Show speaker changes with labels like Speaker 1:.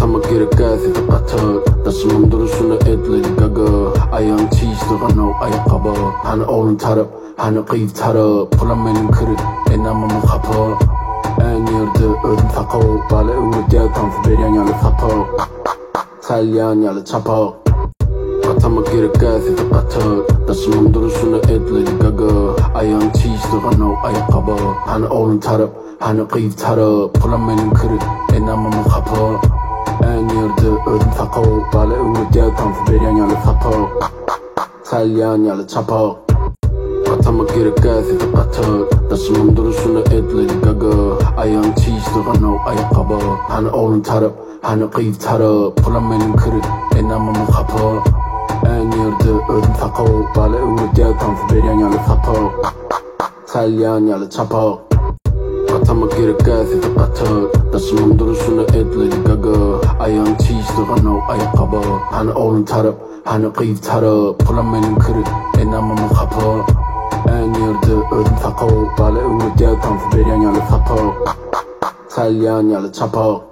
Speaker 1: Atama gerek gazete katır Taşımım duruşunu et Lady Gaga Ayağım çiğiştiğin o ayakkabı Hani oğlun tarıp, hani kıyıp tarıp Pulan benim kırık, enamımın kapı En yerde ödüm takı Bale ümit ya tanfı beryan yalı sapı Salyan yalı çapı Atama gerek gazete katır Taşımım duruşunu et Lady Gaga Ayağım çiğiştiğin o ayakkabı Hani oğlun tarıp, hani kıyıp tarıp Pulan benim kırık, enamımın kapı En yerde ödüm takı Bale ümit ya tanfı beryan yalı sapı Salyan yalı çapı Atama gerek gazete katır Taşımım duruşunu et Lady Gaga Ayağım çiğiştiğin o ayakkabı Hani oğlun tarıp, hani kıyıp tarıp Pulan benim kırık, enamımın kapı En yerde ödüm takı Bale ümit ya tanfı beryan yalı sapı Salyan yalı çapı Atama gerek gazete katır Taşımım duruşunu et Lady Gaga Ayağım çiğiştiğin o ayakkabı Hani oğlun tarıp, hani kıyıp tarıp Pulan benim kırık, enamımın kapı En yerde ödüm takı Bale ümit ya tanfı beryan yalı sapı Salyan yalı çapı